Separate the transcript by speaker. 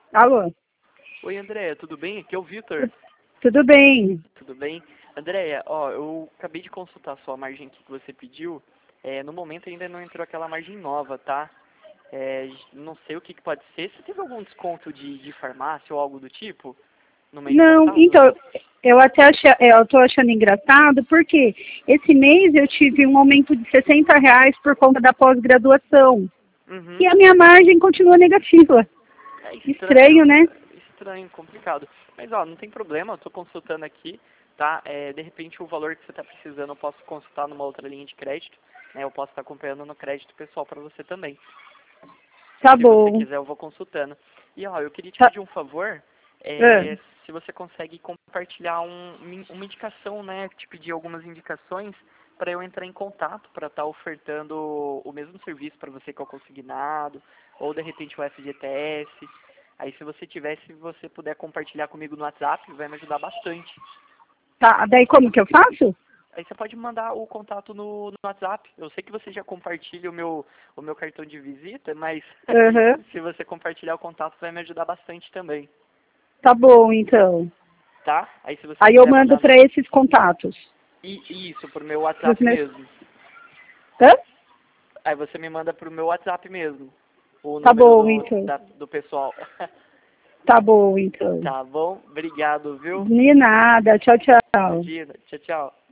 Speaker 1: Alô?
Speaker 2: Oi, Andréia, tudo bem? Aqui é o Vitor.
Speaker 1: Tudo bem?
Speaker 2: Tudo bem? Andréia, ó, eu acabei de consultar só a margem aqui que você pediu. No momento ainda não entrou aquela margem nova, tá? Não sei o que pode ser. Você teve algum desconto de farmácia ou algo do tipo no mês
Speaker 1: Não,
Speaker 2: passado?
Speaker 1: então, eu tô achando engraçado porque esse mês eu tive um aumento de R$ 60 por conta da pós-graduação. E
Speaker 2: Uhum.
Speaker 1: a minha margem continua negativa.
Speaker 2: É estranho,
Speaker 1: Estranho, né?
Speaker 2: estranho, complicado. Mas ó, não tem problema, eu tô consultando aqui, tá? De repente o valor que você tá precisando eu posso consultar numa outra linha de crédito, né? Eu posso estar acompanhando no crédito pessoal para você também.
Speaker 1: Tá
Speaker 2: Se você
Speaker 1: bom.
Speaker 2: quiser, eu vou consultando. E ó, eu queria te
Speaker 1: Tá.
Speaker 2: pedir um favor,
Speaker 1: Ah,
Speaker 2: se você consegue compartilhar uma indicação, né? Te pedir algumas indicações para eu entrar em contato para estar ofertando o mesmo serviço para você que é o consignado, ou de repente o FGTS. Aí se você tiver, se você puder compartilhar comigo no WhatsApp, vai me ajudar bastante.
Speaker 1: tá. Daí como que eu faço?
Speaker 2: Aí você pode mandar o contato no WhatsApp. Eu sei que você já compartilha o meu cartão de visita, mas
Speaker 1: Aham.
Speaker 2: se você compartilhar o contato vai me ajudar bastante também,
Speaker 1: Tá bom, então.
Speaker 2: tá? Aí se você
Speaker 1: Aí eu
Speaker 2: puder
Speaker 1: mando
Speaker 2: mandar
Speaker 1: para esses contatos.
Speaker 2: isso pro meu
Speaker 1: Pros
Speaker 2: WhatsApp
Speaker 1: meus...
Speaker 2: mesmo.
Speaker 1: Hã?
Speaker 2: Aí você me manda pro meu WhatsApp mesmo, o
Speaker 1: Tá
Speaker 2: número
Speaker 1: bom,
Speaker 2: do,
Speaker 1: então.
Speaker 2: da, do pessoal.
Speaker 1: Tá bom, então.
Speaker 2: Tá bom? Obrigado, viu?
Speaker 1: De nada. Tchau, tchau.
Speaker 2: Imagina. Tchau, tchau.